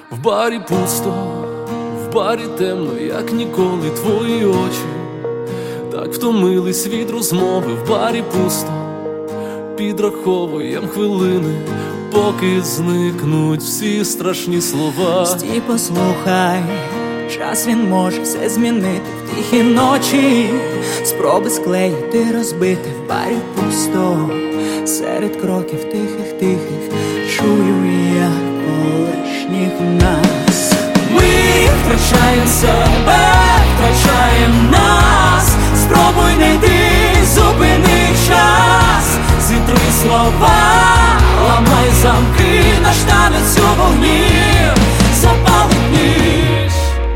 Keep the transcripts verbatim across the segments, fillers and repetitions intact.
В барі пусто, в барі темно, як ніколи. Твої очі так втомились від розмови. В барі пусто, підраховуєм хвилини, поки зникнуть всі страшні слова. Стій, послухай, час він може все змінити. В тихі ночі спроби склеїти, розбити. В барі пусто, серед кроків тихих-тихих чую я колишніх нас. Ми втрачаємо себе, втрачаємо нас. Спробуй не йди, зупини час. Зітри слова, ламай замки, наш танець у вогні запалить ніч.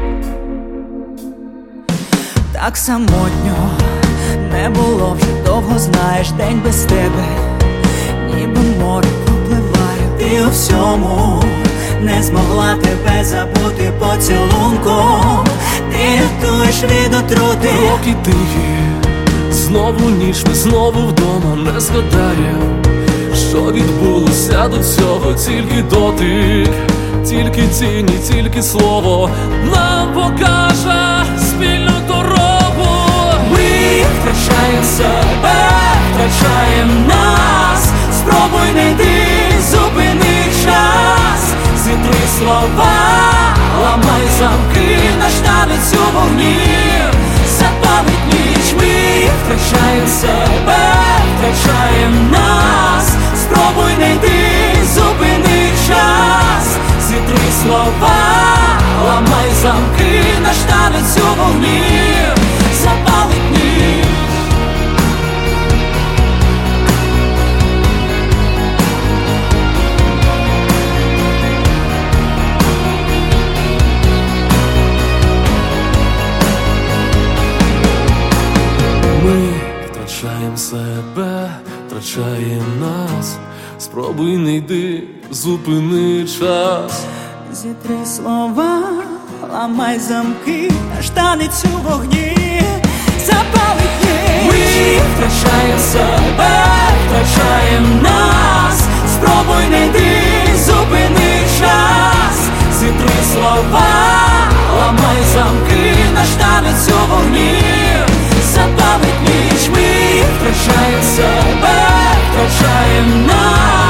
Так самотньо не було вже довго, знаєш, день без тебе ніби море пропливає. Ти у всьому не змогла тебе забути поцілунком. Ти рятуєш від отрути. Роки тихі, знову ніч, ми знову вдома. Не згадаєм, що відбулося до цього. Тільки дотик, тільки тіні, тільки слово нам покаже спільну дорогу. Ми втрачаємо себе, втрачаємо нас. Спробуй не йди, зупини час. Зітри слова, ламай замки, наш танець у вогні запалить ніч. Ми втрачаємо себе, втрачаємо нас. Спробуй не йди, зупини час. Зітри слова, ламай замки, наш танець у вогні запалить ніч. Ми втрачаємо себе, втрачаємо нас. Спробуй не йди, зупини час. Зітри слова, ламай замки, наш танець у вогні запалить ніч. Ми втрачаємо себе, втрачаємо нас. Спробуй не йди, зупини час. Зітри слова, ламай замки, наш танець у вогні запалить ніч. Ми втрачаємо себе, втрачаємо нас.